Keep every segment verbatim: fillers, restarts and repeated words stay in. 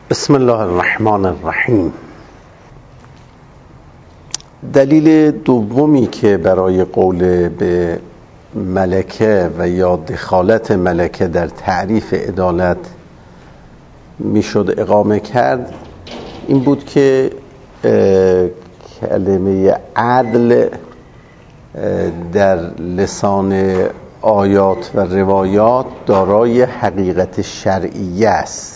بسم الله الرحمن الرحیم. دلیل دومی که برای قول به ملکه و یا دخالت ملکه در تعریف عدالت میشد اقامه کرد این بود که کلمه عدل در لسان آیات و روایات دارای حقیقت شرعیه است.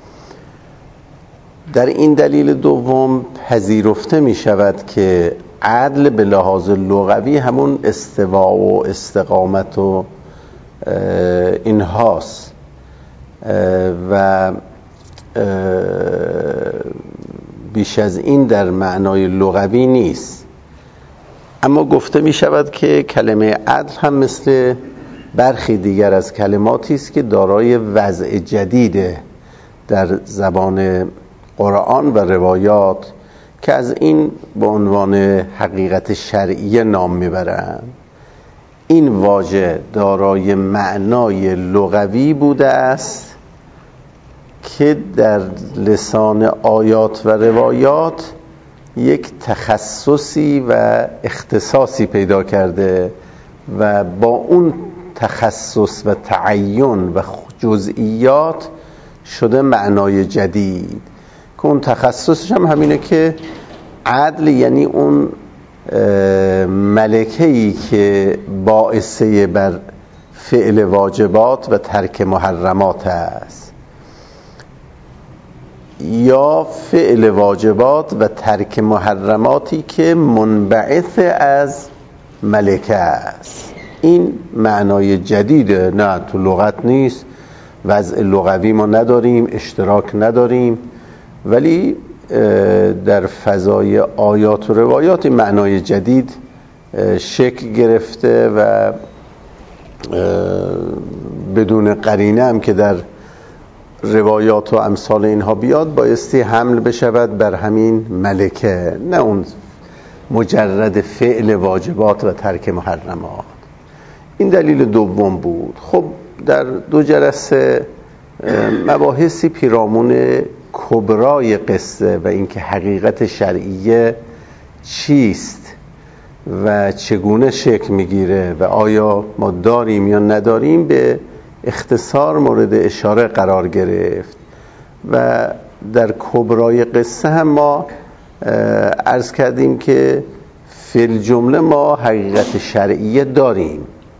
در این دلیل دوم پذیرفته می شود که عدل به لحاظ لغوی همون استواء و استقامت و اینهاست و بیش از این در معنای لغوی نیست. اما گفته می شود که کلمه عدل هم مثل برخی دیگر از کلماتی است که دارای وضع جدیده در زبان قرآن و روایات که از این به عنوان حقیقت شرعیه نام میبرند. این واژه دارای معنای لغوی بوده است که در لسان آیات و روایات یک تخصصی و اختصاصی پیدا کرده و با اون تخصص و تعین و جزئیات شده معنای جدید که اون تخصصش هم همینه که عدل یعنی اون ملکه‌ای که باعثه بر فعل واجبات و ترک محرمات است یا فعل واجبات و ترک محرماتی که منبعث از ملکه است. این معنای جدیده، نه تو لغت نیست، وضع لغوی ما نداریم، اشتراک نداریم، ولی در فضای آیات و روایات معنای جدید شکل گرفته و بدون قرینه هم که در روایات و امثال اینها بیاد بایستی حمل بشود بر همین ملکه، نه اون مجرد فعل واجبات و ترک محرمات. این دلیل دوم بود. خب در دو جلسه مباحثی پیرامون کبرای قصه و اینکه حقیقت شرعیه چیست و چگونه شکل میگیره و آیا ما داریم یا نداریم به اختصار مورد اشاره قرار گرفت و در کبرای قصه هم ما عرض کردیم که فی الجمله ما حقیقت شرعیه داریم،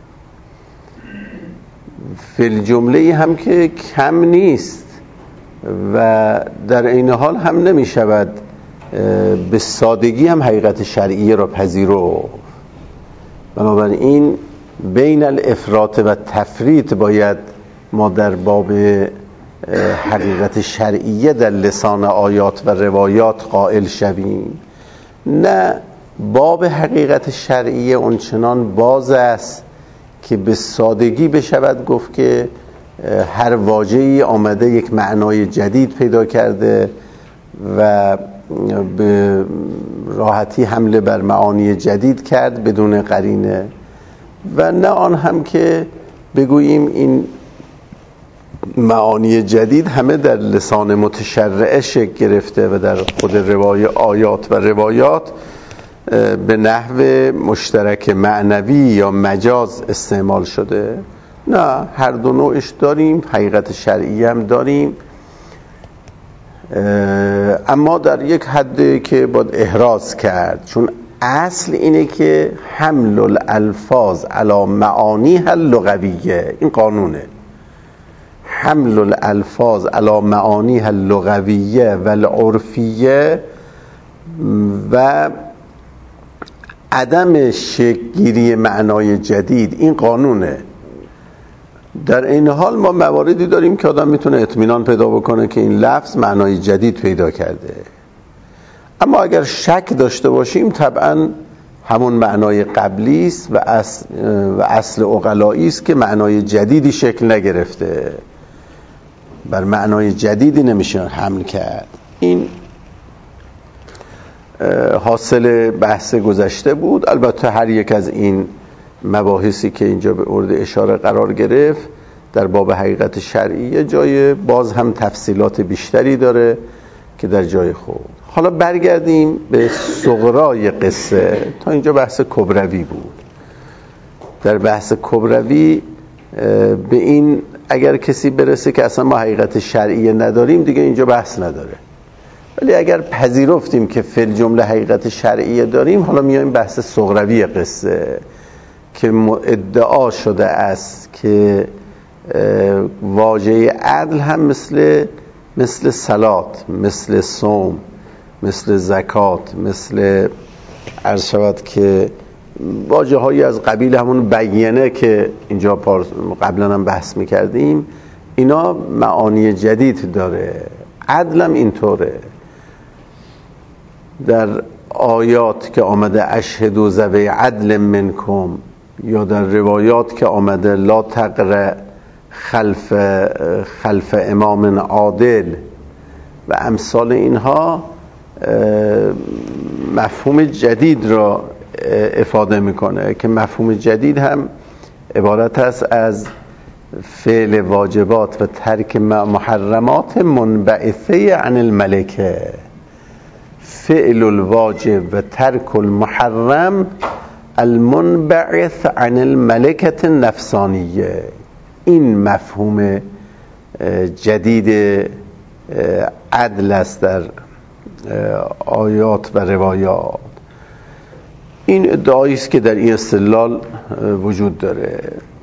فی الجمله هم که کم نیست و در این حال هم نمی شود به سادگی هم حقیقت شرعیه را پذیرفت. بنابراین بین الافراط و تفریط باید ما در باب حقیقت شرعیه در لسان آیات و روایات قائل شویم، نه باب حقیقت شرعیه اونچنان باز است که به سادگی بشود گفت که هر واژه‌ای آمده یک معنای جدید پیدا کرده و به راحتی حمله بر معانی جدید کرد بدون قرینه، و نه آن هم که بگوییم این معانی جدید همه در لسان متشرعه شکل گرفته و در خود روای آیات و روایات به نحو مشترک معنوی یا مجاز استعمال شده. نه، هر دو نوعش داریم، حقیقت شرعی هم داریم، اما در یک حد که باید احراز کرد، چون اصل اینه که حمل الالفاظ علی معانیها اللغویه، این قانونه، حمل الالفاظ علی معانیها اللغویه و العرفیه و عدم شکل‌گیری معنای جدید، این قانونه. در این حال ما مواردی داریم که آدم میتونه اطمینان پیدا بکنه که این لفظ معنای جدید پیدا کرده، اما اگر شک داشته باشیم طبعا همون معنای قبلی است و اصل و اصل عقلایی است که معنای جدیدی شکل نگرفته، بر معنای جدیدی نمیشه حمل کرد. این حاصل بحث گذشته بود. البته هر یک از این مباحثی که اینجا به ارد اشاره قرار گرفت در باب حقیقت شرعیه جای باز هم تفصیلات بیشتری داره که در جای خود. حالا برگردیم به صغرای قصه. تا اینجا بحث کبروی بود. در بحث کبروی به این اگر کسی برسه که اصلا ما حقیقت شرعیه نداریم دیگه اینجا بحث نداره، ولی اگر پذیرفتیم که فی الجمله حقیقت شرعیه داریم، حالا میایم بحث صغروی قصه که ادعا شده است که واژه عدل هم مثل مثل صلات، مثل صوم، مثل زکات، مثل عرض شود که واژه هایی از قبیل همون بیانه که اینجا قبلا هم بحث میکردیم، اینا معانی جدید داره. عدل هم اینطوره. در آیات که آمده اشهدوا ذوی عدل منکم، یا در روایات که آمده لا تقرأ خلف خلف امام عادل و امثال اینها، مفهوم جدید را افاده میکنه که مفهوم جدید هم عبارت است از فعل واجبات و ترک محرمات منبعثه عن الملکه. فعل الواجب و ترک المحرم المنبعث عن الملکه النفسانیه. این مفهوم جدید عدل است در آیات و روایات. این ادعایی است که در این استدلال وجود داره.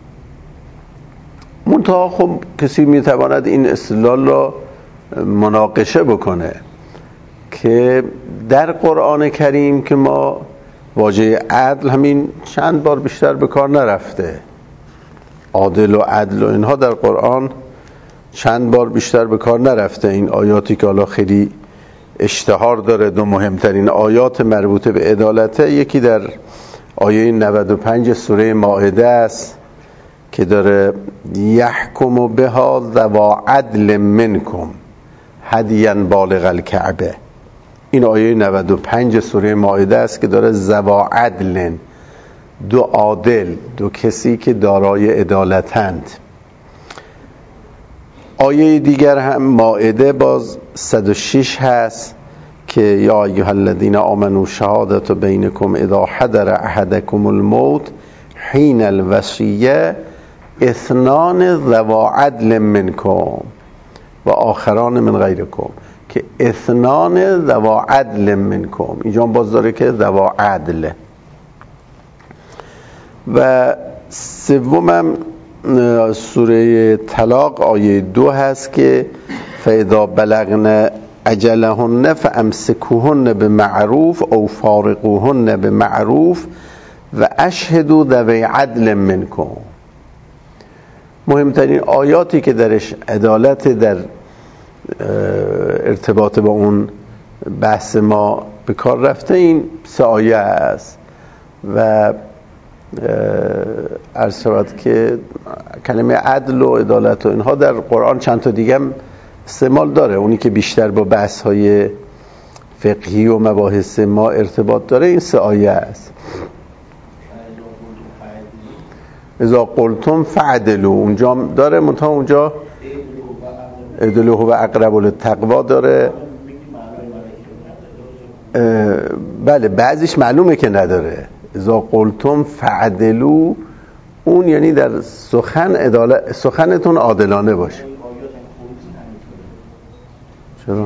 منتها خب کسی میتواند این استدلال را مناقشه بکنه که در قرآن کریم که ما واژه عدل همین چند بار بیشتر به کار نرفته، عادل و عدل و اینها در قرآن چند بار بیشتر به کار نرفته. این آیاتی که حالا خیلی اشتهار داره، دو مهمترین آیات مربوطه به عدالته، یکی در آیه نود و پنج سوره مائده است که داره یحکم بها ذوا عدل منکم هدیا بالغ الکعبه. این آیه نود و پنج سوره مائده است که داره ذوا عدل، دو عادل، دو کسی که دارای عدالتند. آیه دیگر هم مائده باز صد و شش هست که یا ایها الذین آمنوا شهادت بینکم اذا حضر احدکم الموت حین الوصیه اثنان ذوا عدل منکم و آخران من غیرکم، که اثنان ذوا عدل منکم. اینجا باز داره که ذوا عدل. و سومم سوره طلاق آیه دو هست که فاذا بلغن اجلهن فامسکوهن بمعروف او فارقوهن بمعروف و اشهدوا ذوی عدل منکم. مهمترین آیاتی که درش عدالت در ارتباط با اون بحث ما به کار رفته این سه آیه است. و عرض شود که کلمه عدل و عدالت و اینها در قرآن چند تا دیگه هم استعمال داره. اونی که بیشتر با بحث های فقهی و مباحث ما ارتباط داره این سه آیه است. اذا قلتم فعدلوا اونجا داره، منتها اونجا عدلوا و اقرب للتقوا داره. بله بعضیش معلومه که نداره. اذا قلتم فعدلوا اون یعنی در سخن عدالت، سخنتون عادلانه باشه. چرا؟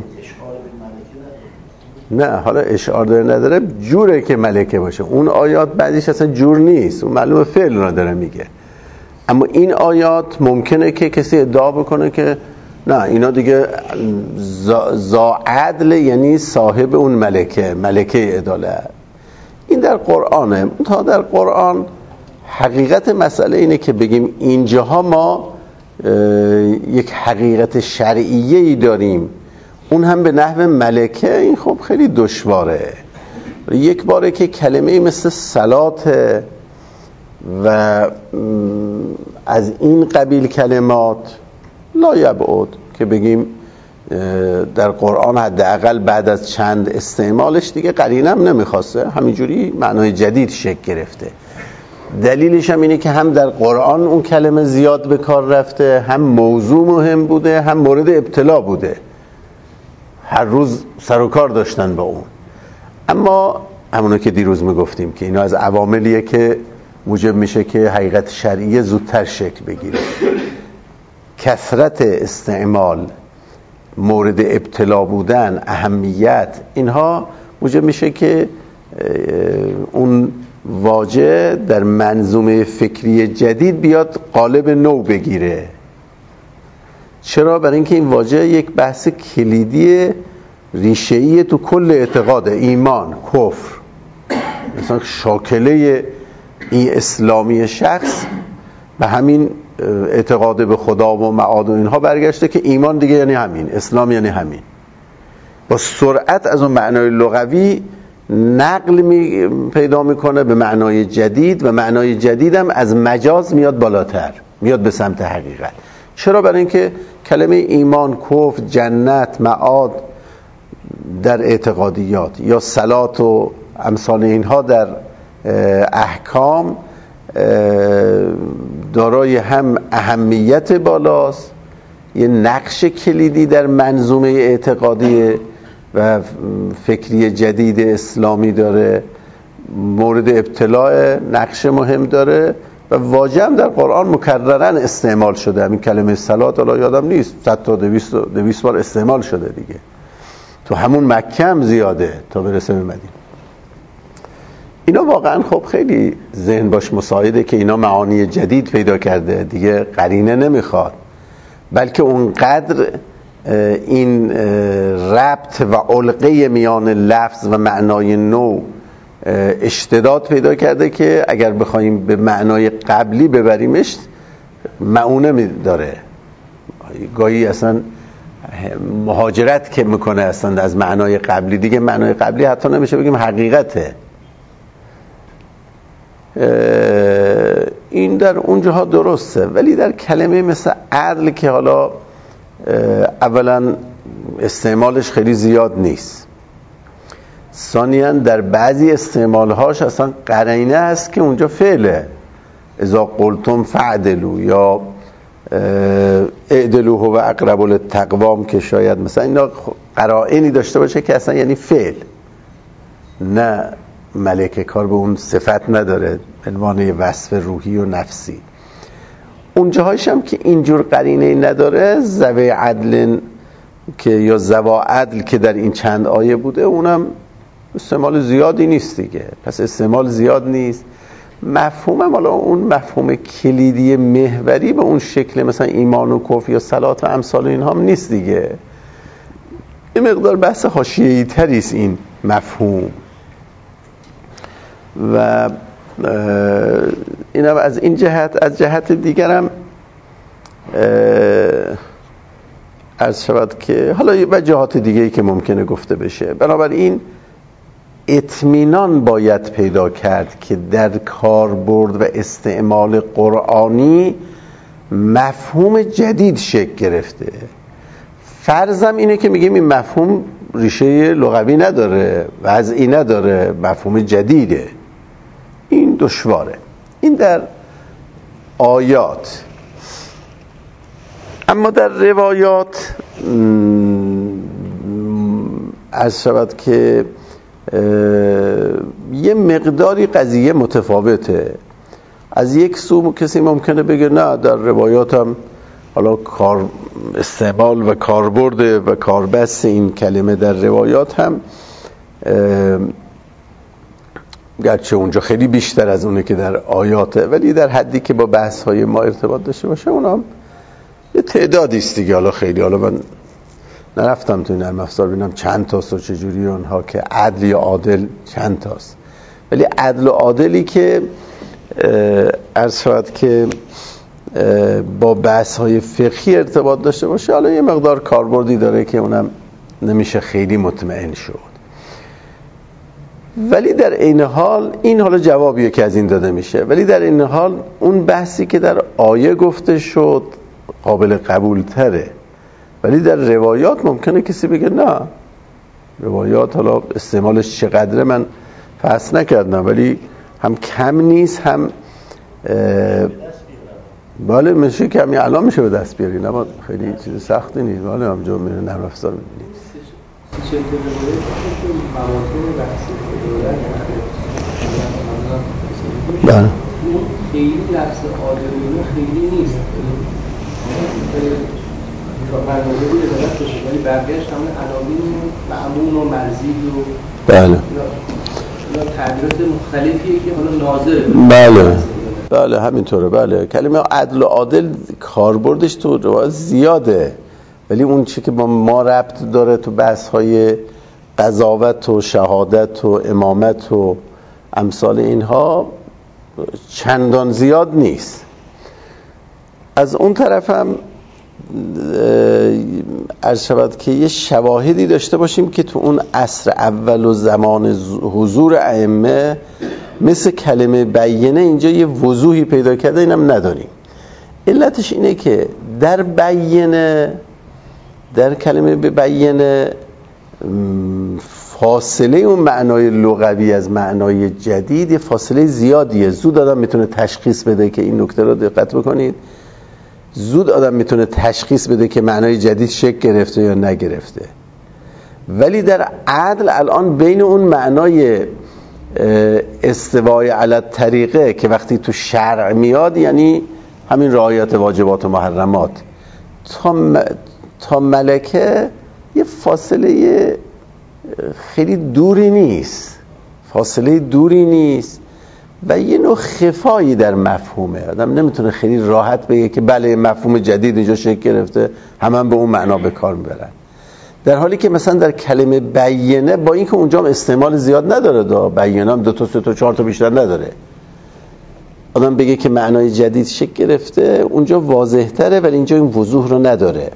نه حالا اشعار داره نداره، جوره که ملکه باشه. اون آیات بعدیش اصلا جور نیست، اون معلومه فعل را داره میگه. اما این آیات ممکنه که کسی ادعا بکنه که نه اینا دیگه زا عدل یعنی صاحب اون ملکه، ملکه عدالت. این در قرآنه. تا در قرآن حقیقت مسئله اینه که بگیم اینجاها ما یک حقیقت شرعیه‌ای داریم، اون هم به نحو ملکه، این خب خیلی دشواره. یک باره که کلمه مثل صلات و از این قبیل کلمات لا یبعد که بگیم در قرآن حداقل بعد از چند استعمالش دیگه قرینه هم نمیخواسته، همینجوری معنای جدید شکل گرفته. دلیلش هم اینه که هم در قرآن اون کلمه زیاد به کار رفته، هم موضوع مهم بوده، هم مورد ابتلا بوده، هر روز سر و کار داشتن با اون. اما همونو که دیروز میگفتیم که اینا از عواملیه که موجب میشه که حقیقت شرعیه زودتر شکل بگیره. کثرت استعمال، مورد ابتلا بودن، اهمیت، اینها موجب میشه که اون واژه در منظومه فکری جدید بیاد قالب نو بگیره. چرا؟ برای اینکه این واژه یک بحث کلیدی ریشه‌ای تو کل اعتقاد، ایمان، کفر، مثلا شاکله این اسلامی شخص به همین اعتقاد به خدا و معاد و اینها برگشته که ایمان دیگه یعنی همین، اسلام یعنی همین. با سرعت از اون معنای لغوی نقل می پیدا میکنه به معنای جدید و معنای جدیدم از مجاز میاد بالاتر، میاد به سمت حقیقت. چرا؟ برای اینکه کلمه ایمان، کفر، جنت، معاد در اعتقادیات یا صلات و امثال اینها در احکام دارای هم اهمیت بالاست، یه نقش کلیدی در منظومه اعتقادی و فکری جدید اسلامی داره، مورد ابتلاع نقش مهم داره و واژه هم در قرآن مکررن استعمال شده. همین کلمه صلات حالا یادم نیست صد تا دویست بار استعمال شده دیگه، تو همون مکه هم زیاده تا برسه به مدینه. اینا واقعا خب خیلی ذهن باش مساعده که اینا معانی جدید پیدا کرده، دیگه قرینه نمیخواد، بلکه اونقدر این ربط و علقه میان لفظ و معنای نو اشتداد پیدا کرده که اگر بخوایم به معنای قبلی ببریمش معونه داره، گاهی اصلا مهاجرت که میکنه اصلا از معنای قبلی، دیگه معنای قبلی حتی نمیشه بگیم حقیقته. این در اونجاها درسته، ولی در کلمه مثل عدل که حالا اولا استعمالش خیلی زیاد نیست، ثانیاً در بعضی استعمالهاش اصلا قرینه هست که اونجا فعله، اذا قلتم فعدلوا یا اعدلوا هو اقرب للتقوی، که شاید مثلا اینا قرائنی داشته باشه که اصلا یعنی فعل، نه ملکه کار به اون صفت نداره به عنوان وصف روحی و نفسی. اون جاهایش هم که اینجور قرینه نداره، ذوی عدل که یا ذوا عدل که در این چند آیه بوده اونم استعمال زیادی نیست دیگه. پس استعمال زیاد نیست، مفهومم حالا اون مفهوم کلیدی محوری به اون شکل مثلا ایمان و کفر یا صلات و امثال اینها هم نیست دیگه. این مقدار بحث حاشیه‌ای تری است این مفهوم و اینم از این جهت. از جهت دیگرم عرض شود که حالا یه جهات دیگه‌ای که ممکنه گفته بشه، بنابراین اطمینان باید پیدا کرد که در کاربرد و استعمال قرآنی مفهوم جدید شکل گرفته. فرضم اینه که میگیم این مفهوم ریشه لغوی نداره، وضعی نداره، مفهوم جدیده. این دشواره. این در آیات. اما در روایات عرض شود که یه مقداری قضیه متفاوته. از یک سو کسی ممکنه بگه نه در روایات هم حالا کار استعمال و کاربرد و کاربست این کلمه در روایات هم گرچه اونجا خیلی بیشتر از اونه که در آیاته، ولی در حدی که با بحث های ما ارتباط داشته باشه اون هم یه تعدادی است دیگه. حالا خیلی حالا من نرفتم تو این نرم افزار ببینم چند تاست و چجوری اونها که عدل یا عادل چند تاست، ولی عدل و عادلی که عرض شود که با بحث های فقهی ارتباط داشته باشه حالا یه مقدار کاربردی داره که اونم نمیشه خیلی مطمئن شد. ولی در این حال این حالا جوابیه که از این داده میشه، ولی در این حال اون بحثی که در آیه گفته شد قابل قبول تره، ولی در روایات ممکنه کسی بگه نه روایات حالا استعمالش چقدره من فحص نکردم، ولی هم کم نیست هم بله میشه کمی الان میشه به دست بیارین، اما خیلی چیز سختی نیست. بله همجا میره نرم افزار میبینید چه تلویزیون که مواقع بحثی دولت بله اون خیلی لفظ عادلانه خیلی نیست تا فرموده بود ادالت بشه، ولی بقیهش همون عناوین معمون و مرزی و بله اینا تعبیرات مختلفیه که حالا ناظره. بله بله همینطوره. بله کلمه عدل و عادل کاربردش تو روایت زیاده، ولی اون چی که با ما ربط داره تو بحث‌های قضاوت و شهادت و امامت و امثال اینها چندان زیاد نیست. از اون طرف هم عرض شود که یه شواهدی داشته باشیم که تو اون عصر اول و زمان حضور ائمه مثل کلمه بینه اینجا یه وضوحی پیدا کرده، اینم نداریم. علتش اینه که در بینه، در کلمه بینه فاصله اون معنای لغوی از معنای جدید یه فاصله زیادیه. زود آدم میتونه تشخیص بده که این نکته رو دقت بکنید، زود آدم میتونه تشخیص بده که معنای جدید شکل گرفته یا نگرفته. ولی در عدل الان بین اون معنای استوای علی الطریقه که وقتی تو شرع میاد یعنی همین رعایت واجبات و محرمات تا, م... تا ملکه یه فاصله خیلی دوری نیست، فاصله دوری نیست و یه نوع خفایی در مفهومه. آدم نمیتونه خیلی راحت بگه که بله مفهوم جدید اینجا شکل گرفته، همه هم به اون معنا به کار میبرن. در حالی که مثلا در کلمه بینه با اینکه اونجا هم استعمال زیاد نداره، دا بینه هم دو تا سه تا چهار تا بیشتر نداره، آدم بگه که معنای جدید شکل گرفته اونجا واضح تره، ولی اینجا این وضوح رو نداره.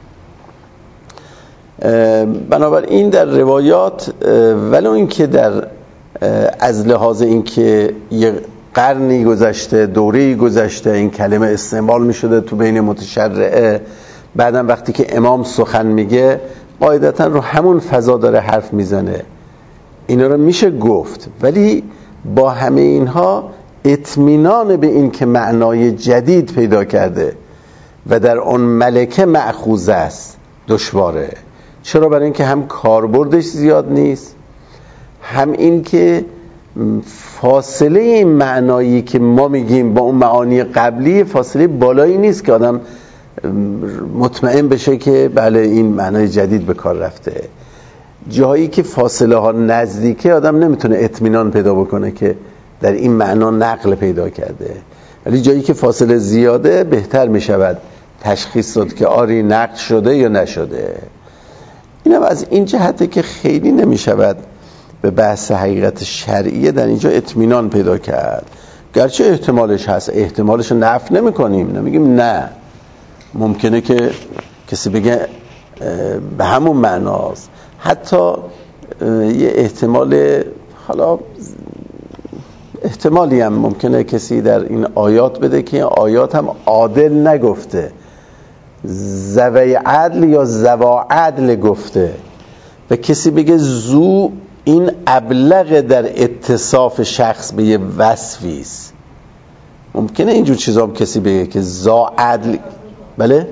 بنابراین در روایات ولو اینکه در از لحاظ اینکه یه قرنی گذشته، دوره‌ای گذشته، این کلمه استعمال می‌شده تو بین متشرعه، بعدم وقتی که امام سخن میگه قاعدتاً رو همون فضا داره حرف میزنه، اینا رو میشه گفت، ولی با همه اینها اطمینان به این که معنای جدید پیدا کرده و در اون ملکه مأخوذ است دشواره. چرا؟ برای اینکه هم کاربردش زیاد نیست، هم این که فاصله این معنایی که ما میگیم با اون معانی قبلی فاصله بالایی نیست که آدم مطمئن بشه که بله این معنای جدید به کار رفته. جایی که فاصله ها نزدیکه آدم نمیتونه اطمینان پیدا بکنه که در این معنا نقل پیدا کرده، ولی جایی که فاصله زیاده بهتر میشود تشخیص داد که آری نقل شده یا نشده. اینم از این جهته که خیلی نمیشود به بحث حقیقت شرعیه در اینجا اطمینان پیدا کرد. گرچه احتمالش هست، احتمالش رو نفی نمی کنیم، نمیگیم نه، ممکنه که کسی بگه به همون معناست، حتی یه احتمال، حالا احتمالی هم ممکنه کسی در این آیات بده که این آیات هم عادل نگفته، ذوی عدل یا ذوا عدل گفته، و کسی بگه زو این ابلغ در اتصاف شخص به یه وصفی است. ممکنه اینجور چیزا هم کسی بگه که ذا عدل. بله؟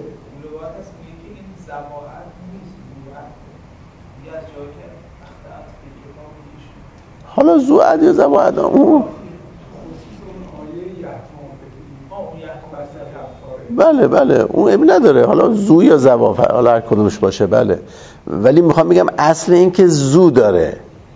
حالا زو عدل یا ذوا عدل اون بله بله اون ابی نداره، حالا زو یا ذوا حالا هر کدومش باشه. بله، ولی میخوام بگم اصل این که زو داره.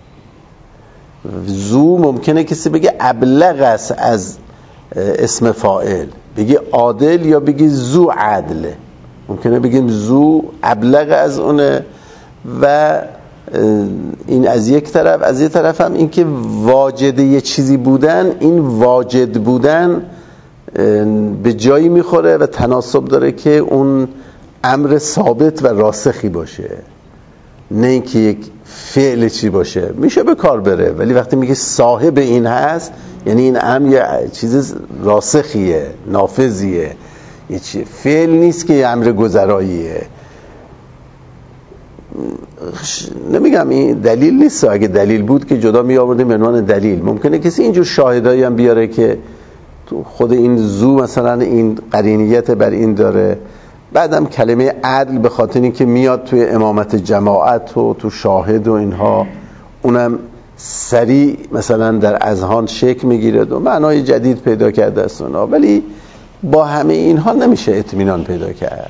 زو ممکنه کسی بگه ابلغ است از اسم فاعل، بگی عادل یا بگی زو عدل، ممکنه بگیم زو ابلغ از اونه. و این از یک طرف، از یک طرف هم این که واجد یه چیزی بودن، این واجد بودن به جایی میخوره و تناسب داره که اون امر ثابت و راسخی باشه، نه اینکه یک فعل چی باشه. میشه به کار بره، ولی وقتی میگه صاحب این هست یعنی این امر یه چیز راسخیه، نافذیه، یه چی فعل نیست که یه امر گذراییه. نمیگم این دلیل نیست، اگه دلیل بود که جدا می آوردیم به عنوان دلیل. ممکنه کسی اینجور شاهدایی هم بیاره که تو خود این زو مثلا این قرینیت بر این داره. بعدم کلمه عدل به خاطر اینکه میاد توی امامت جماعت و تو شاهد و اینها، اونم سریع مثلا در اذهان شکل میگیره و معنای جدید پیدا کرده است اونا، ولی با همه اینها نمیشه اطمینان پیدا کرد.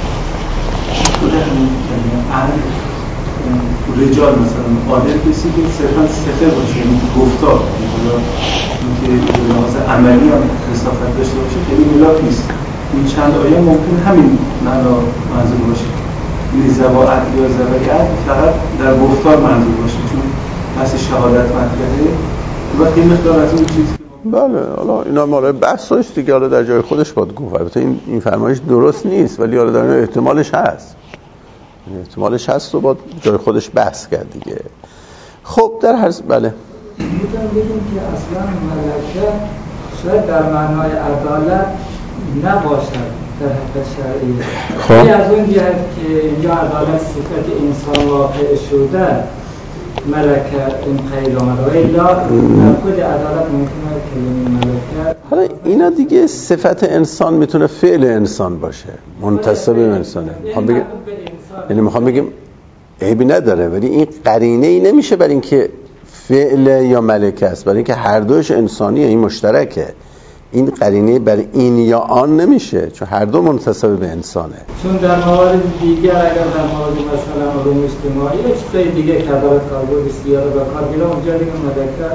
رجال مثلا عادل کسی که صرفا صفه باشه، یعنی گفتار اینکه مثلا عملی هم رسالت داشته باشه که این ملاک نیست. این چند آیه ممکن همین معنا منظور باشه، این زوا عدل یا زوا عدل فقط در گفتار منظور باشه، چون بحث شهادت مطلبه و این مقدار از اون چیز. بله حالا اینا مال بحثش دیگه، حالا در جای خودش باید گفت. البته این این فرمایش درست نیست، ولی حالا در این احتمالش هست، احتمالش هست و باید جای خودش بحث کرد دیگه. خب در هر بله میتونم بگیم که اصلا ملکه شاید در معنای عدالت نباشد در حق شرعی. خب از اون جهت که اینجا عدالت صفت انسان واقع شده ملکه این قید آمده و الا در خود عدالت ممکنه که ملکه. حالا اینا دیگه صفت انسان میتونه فعل انسان باشه، منتسب به انسانه. میخوام بگم یعنی میخوام بگم عیبی نداره، ولی این قرینه ای نمیشه برای اینکه فعل یا ملکه است، برای اینکه هر دوش انسانیه، این مشترکه. این قرینه بر این یا آن نمیشه، چون هر دو منتسب به انسانه. چون در موارد دیگر اگر در مورد مثلا علوم اجتماعی یا چیزای دیگه که عدالت کاربرد بسیار و کارگیره اونجا دیگه ملکه.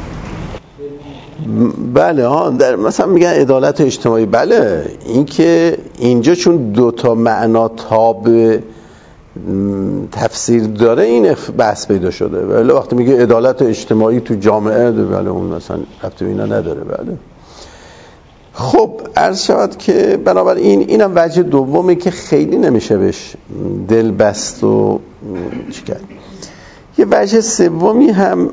بله ها، در مثلا میگن عدالت اجتماعی، بله این که اینجا چون دو تا معنا تاب تفسیر داره این بحث پیدا شده. ولی وقتی میگه عدالت اجتماعی تو جامعه، بله اون مثلا ربطی به اینا نداره. بله خب عرض شود که بنابراین اینم وجه دومی که خیلی نمیشه بهش دل بست و چی کرد. یه وجه سومی هم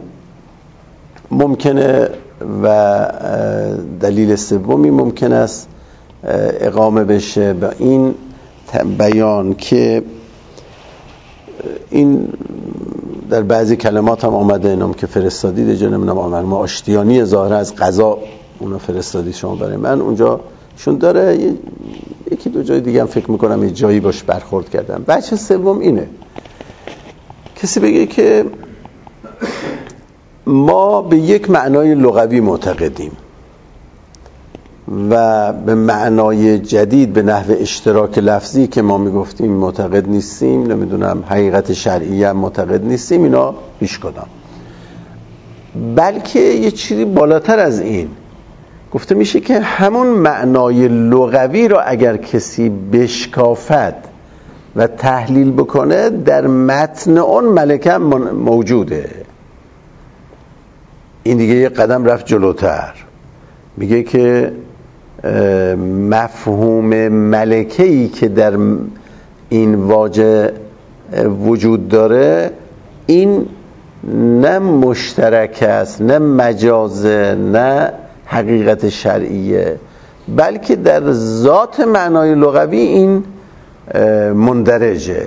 ممکنه و دلیل سومی ممکن است اقامه بشه با این بیان که این در بعضی کلمات هم آمده، اینم که فرستادید اجا نمیدونم آمد ما آشتیانی ظاهر از قضا اونو فرستادید شما برای من، اونجا شون داره یکی دو جای دیگه هم فکر میکنم یه جایی باش برخورد کردم. بچه سوم اینه کسی بگه که ما به یک معنای لغوی معتقدیم و به معنای جدید به نحو اشتراک لفظی که ما میگفتیم معتقد نیستیم، نمیدونم حقیقت شرعی هم معتقد نیستیم، اینا هیچ کدام. بلکه یه چیزی بالاتر از این گفته میشه که همون معنای لغوی رو اگر کسی بشکافد و تحلیل بکنه در متن اون ملکه موجوده. این دیگه یه قدم رفت جلوتر، میگه که مفهوم ملکه‌ای که در این واژه وجود داره این نه مشترک است، نه مجازه، نه حقیقت شرعیه، بلکه در ذات معنای لغوی این مندرجه.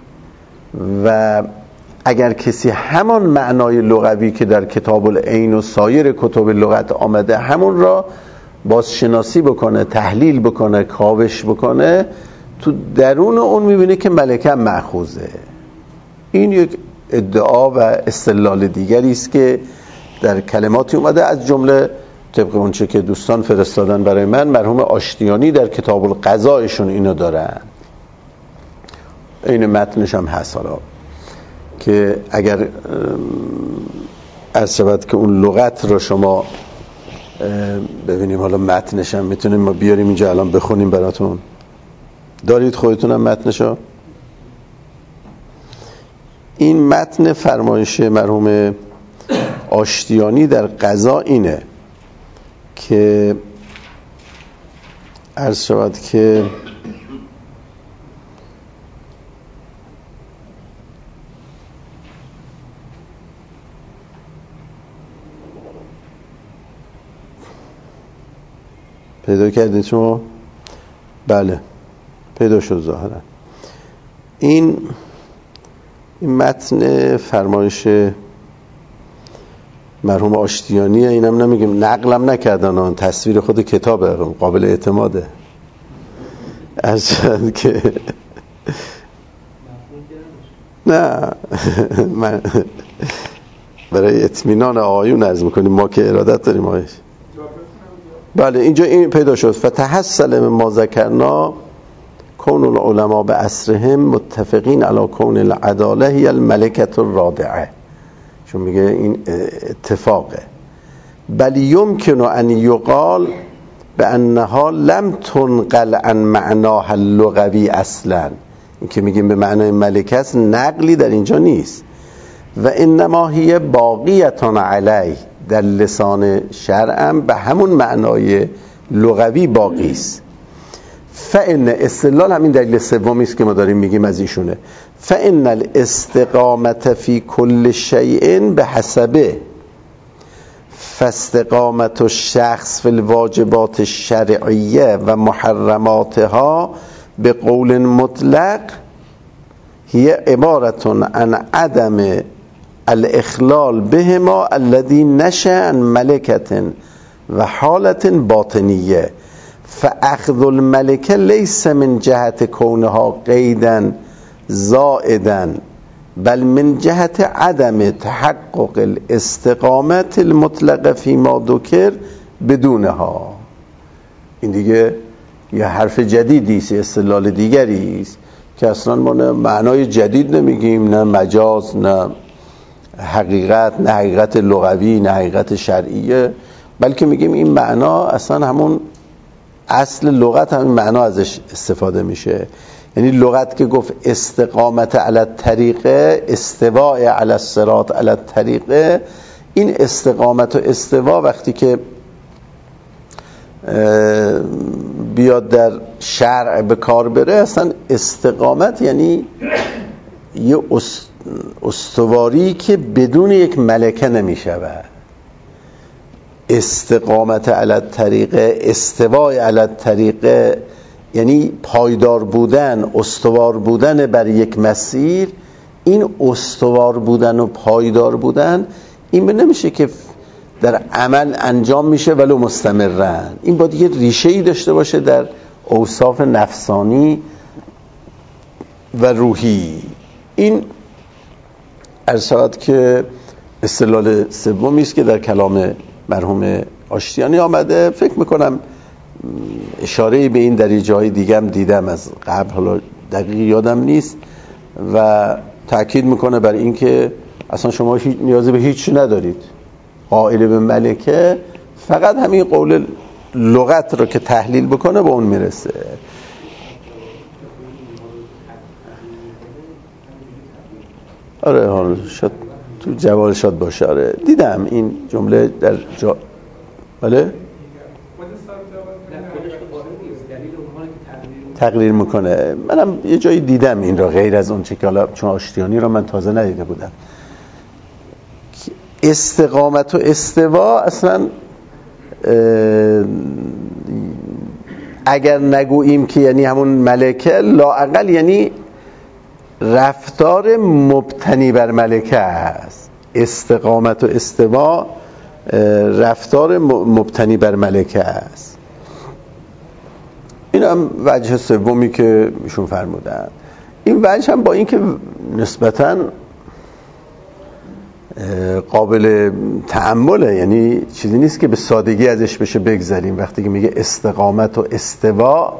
و اگر کسی همان معنای لغوی که در کتاب العین و سایر کتب لغت آمده همون را بازشناسی بکنه، تحلیل بکنه، کاوش بکنه، تو درون اون میبینه که ملکه مأخوذه. این یک ادعا و استدلال دیگری است که در کلماتی اومده، از جمله طبق اونچه که دوستان فرستادن برای من مرحوم آشتیانی در کتاب القضایشون اینو دارن. این متنش هم هست، حالا که اگر عرض شود که اون لغت رو شما ببینیم، حالا متنش هم میتونیم ما بیاریم اینجا الان بخونیم براتون. دارید خودتون هم متنشو؟ این متن فرمایش مرحوم آشتیانی در قضا اینه که عرض شود که پیدا کردید شما؟ بله پیدا شد ظاهرا. این این متن فرمایش مرحوم آشتیانی، اینم نمیگیم نقلم نکردن، اون تصویر خود کتابه، قابل اعتماده. از که نه من برای اطمینان آقایون عرض میکنیم، ما که ارادت داریم آقایش. بله اینجا این پیدا شد فتحصل من ما ذکرنا کون العلماء به عصرهم متفقین علی کون العداله هی الملکة الرابعه، چون میگه این اتفاقه. بل یمکن ان یقال بانها لم تنقل عن معناها اللغوی اصلا، این که میگیم به معنای ملکه است نقلی در اینجا نیست. و انما هی باقیتان علیه، در لسان شرعم به همون معنای لغوی باقی است. فان استدلال همین دلیل سومی است که ما داریم میگیم از ایشونه. فان الاستقامت فی کل شیء بحسبه، فاستقامت الشخص فی الواجبات الشرعیه و محرماتها به قول مطلق هی عبارت عن عدم الاخلال بهما الذي نشأ عن ملکة و حالت باطنیه، فاخذ الملکه لیس من جهت کونها قیدا زائدا بل من جهت عدم تحقق الاستقامت المطلقه فيما ذکر بدونها. این دیگه یه حرف جدیدی است، استدلال دیگری است که اصلا ما نه معنای جدید نمیگیم، نه مجاز، نه حقیقت، نه حقیقت لغوی، نه حقیقت شرعیه، بلکه میگیم این معنا اصلا همون اصل لغت، همین معنا ازش استفاده میشه. یعنی لغت که گفت استقامت علی الطریقه، استواء علی الصراط علی الطریقه، این استقامت و استوا وقتی که بیاد در شرع به کار بره، اصلا استقامت یعنی یه استواری که بدون یک ملکه نمیشود. استقامت علی الطریقه، استواء علی الطریقه یعنی پایدار بودن، استوار بودن بر یک مسیر. این استوار بودن و پایدار بودن این به نمیشه که در عمل انجام میشه ولو مستمرن، این باید یه ریشه‌ای داشته باشه در اوصاف نفسانی و روحی. این ارشاد که استدلال سومی است که در کلام مرحوم آشتیانی آمده. فکر میکنم اشاره به این در جای دیگه هم دیدم از قبل، حالا دقیق یادم نیست، و تأکید میکنه بر این که اصلا شما هیچ نیازی به هیچ ندارید، قائل به ملکه فقط همین قول لغت رو که تحلیل بکنه به اون میرسه. آره حالا شاید تو جوال شاد باشه. آره دیدم این جمله در جا. بله تقریر میکنه. منم یه جایی دیدم این را، غیر از اون چه که حالا چون آشتیانی را من تازه ندیده بودم. استقامت و استوا اصلا اگر نگوییم که یعنی همون ملکه، لااقل یعنی رفتار مبتنی بر ملکه است. استقامت و استوا رفتار مبتنی بر ملکه است. این هم وجه سومی که ایشون فرمودن. این وجه هم با این که نسبتاً قابل تأمله، یعنی چیزی نیست که به سادگی ازش بشه بگذاریم. وقتی که میگه استقامت و استوا،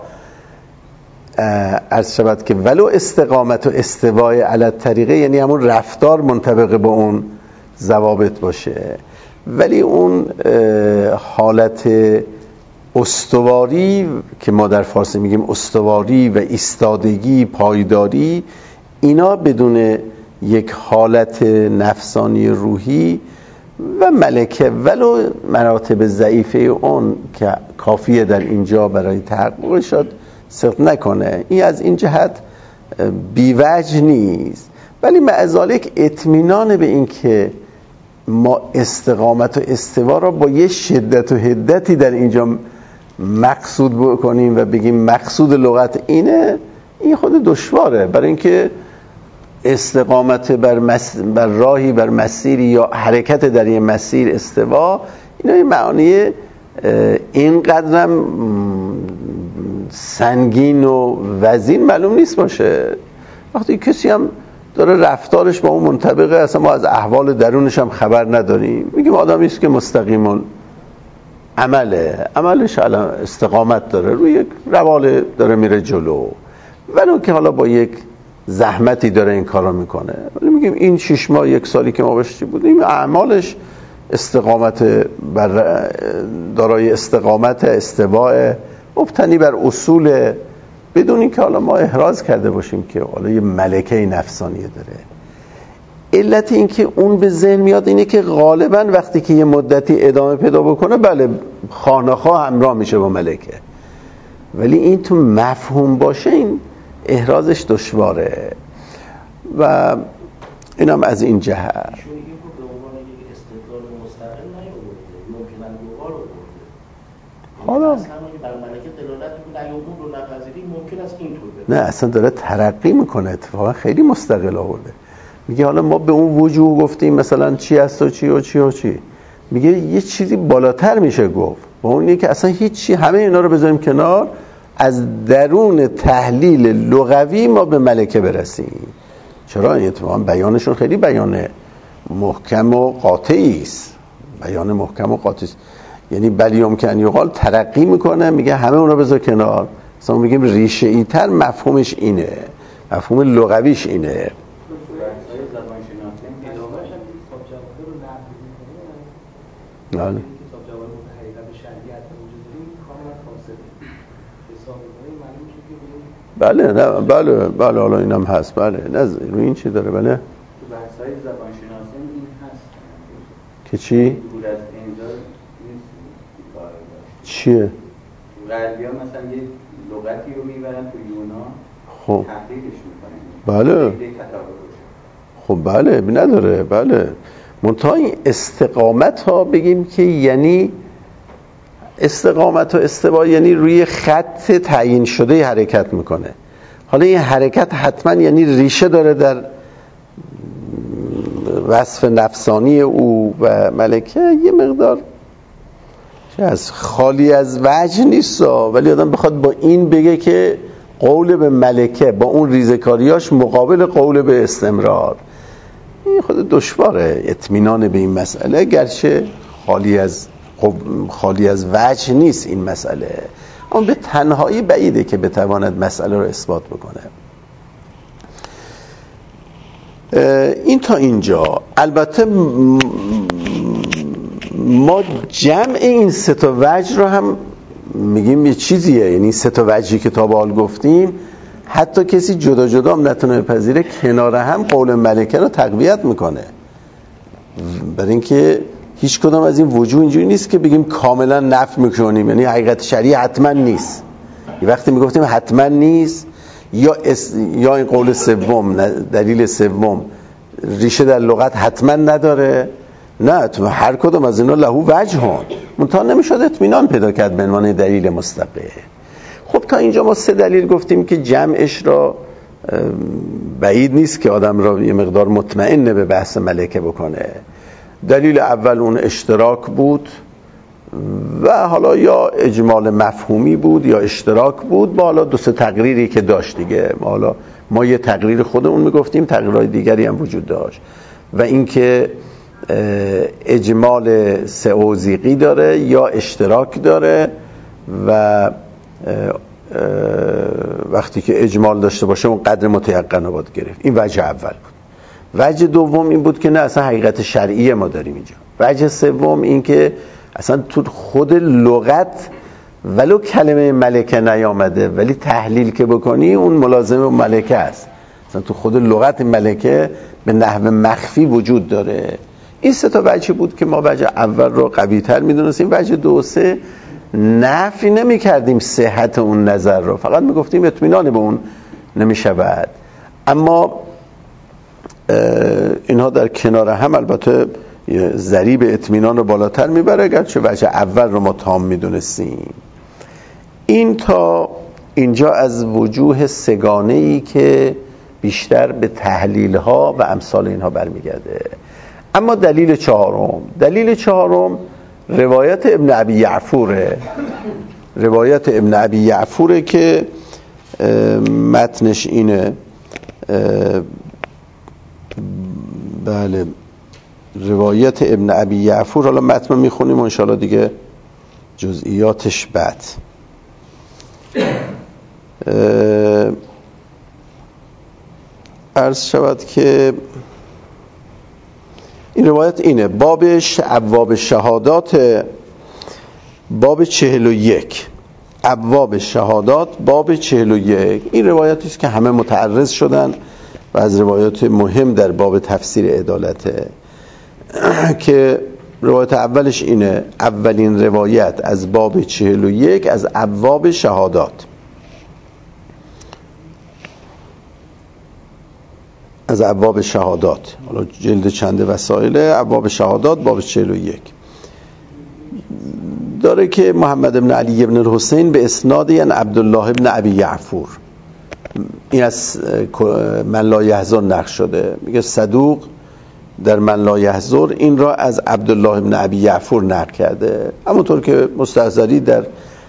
عرض شود که ولو استقامت و استوای علی الطریقه یعنی همون رفتار منطبق با اون ضوابط باشه، ولی اون حالت استواری که ما در فارسی میگیم استواری و ایستادگی، پایداری، اینا بدون یک حالت نفسانی روحی و ملکه ولو مراتب ضعیفه اون که کافیه در اینجا برای تحقق شد صدق نکنه. این از این جهت بیوجه نیست، ولی مع ذالک اطمینان به این که ما استقامت و استوا را با یه شدت و حدتی در اینجا مقصود بکنیم و بگیم مقصود لغت اینه، این خود دشواره. برای اینکه استقامت بر, مس... بر راهی بر مسیری یا حرکت در یه مسیر استوا، اینا یه معانی اینقدرم سنگین و وزین معلوم نیست باشه. وقتی کسی هم داره رفتارش با اون منطبقه، اصلا ما از احوال درونش هم خبر نداریم، میگیم آدمی است که مستقیمون عمله عملش الان استقامت داره، روی یک روال داره میره جلو، ولو که حالا با یک زحمتی داره این کارا میکنه، ولی میگیم این شش ماه یک سالی که ما بهش بودیم اعمالش استقامت بر دارای استقامت، استواء، مبتنی بر اصول، بدون اینکه حالا ما احراز کرده باشیم که حالا یه ملکه نفسانی داره. علت این که اون به ذهن میاد اینه که غالبا وقتی که یه مدتی ادامه پیدا بکنه، بله خانه‌خواه همراه میشه با ملکه، ولی این تو مفهوم باشه این احرازش دشواره و اینم از این جهت. حالا نه اصلا داره ترقی میکنه، اتفاقا خیلی مستقل آورده. میگه حالا ما به اون وجوه گفتیم مثلا چی هست و چی و چی و چی، میگه یه چیزی بالاتر میشه گفت، با اون که اصلا هیچی، همه اینا رو بذاریم کنار، از درون تحلیل لغوی ما به ملکه برسیم. چرا؟ این اتفاقا بیانشون خیلی بیان محکم و قاطعی است، بیان محکم و قاطعی است. یعنی بلیوم که ان یقال ترقی میکنه، میگه همه اون رو بذار کنار، مثلا میگیم ریشه ای تر مفهومش اینه، مفهوم لغویش اینه. بله بله نه بله بله حالا اینم هست، بله نه روی این چی داره، بله تو بحث‌های زبان شناسی این هست که چی؟ دور از انزا چیه؟ غربی‌ها مثلا یه لغتی رو میبرن تو یونان، خب تحلیلش میکنن، بله خب بله بی نداره، بله منتها این استقامت ها بگیم که یعنی استقامت و استوا یعنی روی خط تعیین شده حرکت میکنه. حالا این حرکت حتما یعنی ریشه داره در وصف نفسانی او و ملکه، یه مقدار از خالی از وجه نیست، ولی آدم بخواد با این بگه که قول به ملکه با اون ریزکاریاش مقابل قول به استمرار، این خود دشواره اطمینان به این مسئله، گرچه خالی از خالی از وجه نیست این مسئله، اما به تنهایی بعیده که بتواند مسئله رو اثبات بکنه. این تا اینجا. البته ما جمع این سه تا وجه رو هم میگیم یه چیزیه، یعنی سه تا وجهی که تا به حال گفتیم حتی کسی جدا جدا هم نتونه بپذیره، کنار هم قول ملکه رو تقویت میکنه، برای اینکه هیچ کدام از این وجوه اینجوری نیست که بگیم کاملا نفی میکنیم، یعنی حقیقت شرعی حتما نیست. یه وقتی میگفتیم حتما نیست، یا اس... یا این قول سوم، دلیل سوم ریشه در لغت حتما نداره، نه تو هر کدام از اینا له وجه هم، منتها نمیشد اطمینان پیدا کرد به عنوان دلیل مستقل. خب تا اینجا ما سه دلیل گفتیم که جمعش را بعید نیست که آدم را یه مقدار مطمئن به بحث ملکه بکنه. دلیل اول اون اشتراک بود و حالا یا اجمال مفهومی بود یا اشتراک بود با حالا دو سه تقریری که داشت دیگه. ما حالا ما یه تقریر خودمون میگفتیم، تقریرهای دیگری هم وجود داشت، و اینکه اجمال سئوزیقی داره یا اشتراک داره، و وقتی که اجمال داشته باشه اون قدر متیقن رو باید گرفت. این وجه اول بود. وجه دوم این بود که نه اصلا حقیقت شرعی ما داریم اینجا. وجه سوم این که اصلا تو خود لغت ولو کلمه ملکه نیامده ولی تحلیل که بکنی اون ملازم ملکه است، اصلا تو خود لغت ملکه به نحو مخفی وجود داره. این سه تا وجه بود که ما وجه اول رو قوی تر میدونستیم. وجه دو سه نفی نمی کردیم صحت اون نظر رو، فقط می گفتیم اطمینان به اون نمی شود. اما اینها در کنار هم البته ضریب اطمینان رو بالاتر میبره، اگرچه وجه اول رو ما تام میدونستیم. این تا اینجا از وجوه سگانه‌ای که بیشتر به تحلیل ها و امثال اینها برمیگرده. اما دلیل چهارم دلیل چهارم روایت ابن ابی یعفوره روایت ابن ابی یعفوره که متنش اینه، بله روایت ابن ابی یعفور. حالا متن رو میخونیم و انشاءالله دیگه جزئیاتش بعد. عرض شود که این روایت اینه، بابش ابواب شهادات، باب چهل و یک، ابواب شهادات باب چهل و یک. این روایتی است که همه متعرض شدن و از روایات مهم در باب تفسیر عدالته، که روایت اولش اینه، اولین روایت از باب چهل و یک از ابواب شهادات، از ابواب شهادات، حالا جلد چند وسائل، ابواب شهادات باب چهل و یک داره که محمد بن علی بن الحسین به اسناد یعنی عبدالله بن ابی یعفور، این از من لا یحزن نقل شده، میگه صدوق در من لا یحزن این را از عبدالله بن ابی یعفور نقل کرده. همونطور که مستحضری در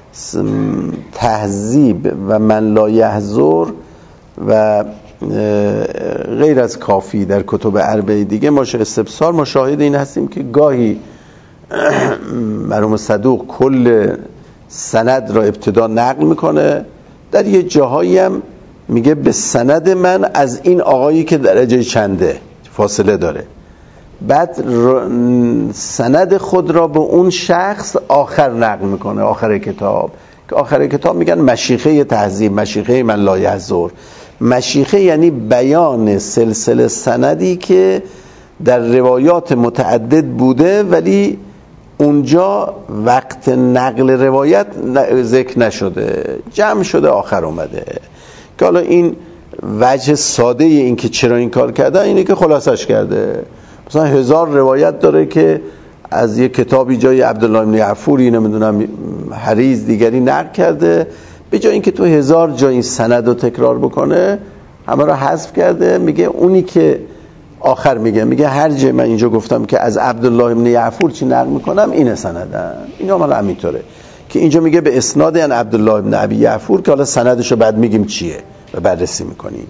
تهذیب و من لا یحزن و غیر از کافی در کتب اربعه دیگه ما استفسار مشاهده این هستیم که گاهی مرحوم صدوق کل سند را ابتدا نقل میکنه، در یه جاهایی هم میگه به سند من از این آقایی که درجه چنده فاصله داره، بعد سند خود را به اون شخص آخر نقل میکنه، آخر کتاب، که آخر کتاب میگن مشیخه تهذیب، مشیخه من لا یحزن. مشیخه یعنی بیان سلسله سندی که در روایات متعدد بوده ولی اونجا وقت نقل روایت ذکر نشده، جمع شده آخر اومده. که حالا این وجه ساده این که چرا این کار کرده اینه که خلاصش کرده. مثلا هزار روایت داره که از یک کتابی جای عبدالله بن یعفوری نمیدونم حریز دیگری نقل کرده، به جای اینکه تو هزار جای این سند رو تکرار بکنه همه رو حذف کرده، میگه اونی که آخر میگه میگه هر جای من اینجا گفتم که از عبدالله بن یعفور چی نقل میکنم اینه سندم، اینا مال همینطوره که اینجا میگه به اسناد یعنی عبدالله بن ابی یعفور، که حالا سندشو بعد میگیم چیه و بررسی میکنیم.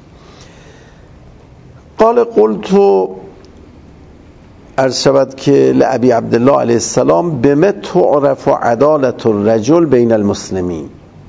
قال قلتو عرض شود که لابی عبدالله علیه السلام بما تعرف عدالت الرجل بین المسلمین،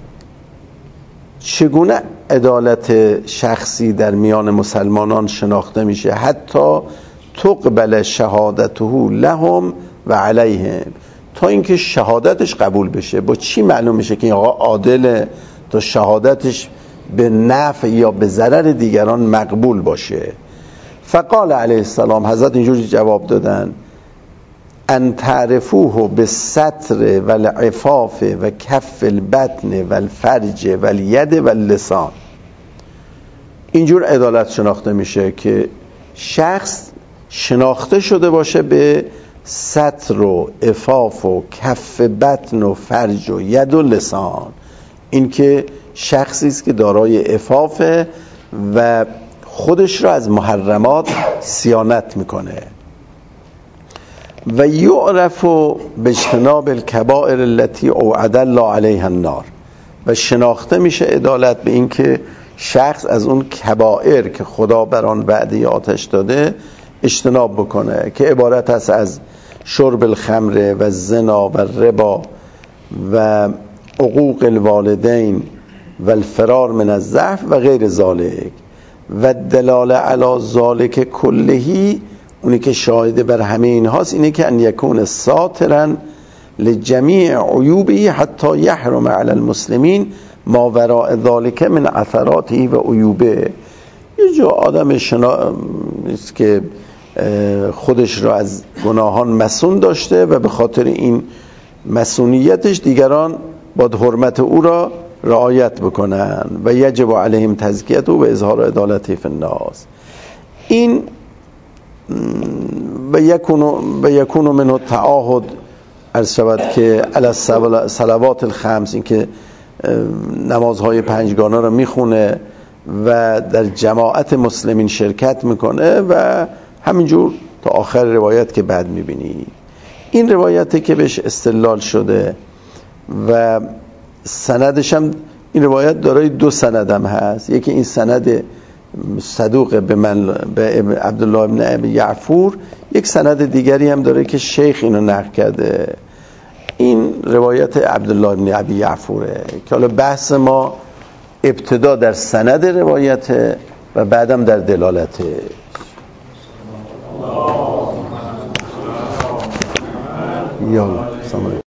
چگونه عدالت شخصی در میان مسلمانان شناخته میشه حتی تقبل شهادته لهم و علیهم، تا اینکه شهادتش قبول بشه. با چی معلوم میشه که این آقا عادله؟ تا شهادتش به نفع یا به ضرر دیگران مقبول باشه. فقال علیه السلام، حضرت اینجوری جواب دادن، ان تعرفوه به ستر و العفاف و کف البطن و الفرج و الید و اللسان. اینجور عدالت شناخته میشه که شخص شناخته شده باشه به ستر و عفاف و کف بطن و فرج و ید و لسان. این که شخصی است که دارای عفافه و خودش را از محرمات صیانت میکنه. و یعرف باجتناب الکبائر التي اوعد الله علیها النار، و شناخته میشه عدالت به این که شخص از اون کبائر که خدا بر آن وعده آتش داده اجتناب بکنه، که عبارت است از شرب الخمر و زنا و ربا و عقوق الوالدین و الفرار من الضعف و غیر ذالک. و دلاله علی ذالک کلهی، اونی که شاهده بر همه این هاست اینه که ان یکون ساترا لجمیع عیوبی حتی یحرم علی المسلمین ما وراء ذالک من اثراته و عیوبه. یه جو آدم شنا است که خودش را از گناهان مسون داشته و به خاطر این مسونیتش دیگران باید حرمت او را رعایت بکنن و یجب علیهم تزکیته و اظهار عدالته فی الناس. این و یکون منه تعاهد عرض شود که علی صلوات الخمس، این که نمازهای پنجگانه را میخونه و در جماعت مسلمین شرکت میکنه و همینجور تا آخر روایت که بعد میبینی. این روایتی که بهش استدلال شده و سندش هم، این روایت دارای دو سند هم هست. یکی این سند صدوق به, من به عبدالله ابن ابی یعفور، یک سند دیگری هم داره که شیخ اینو نقل کرده. این روایت عبدالله ابن ابی یعفوره که حالا بحث ما ابتدا در سند روایت و بعدم در دلالته. یا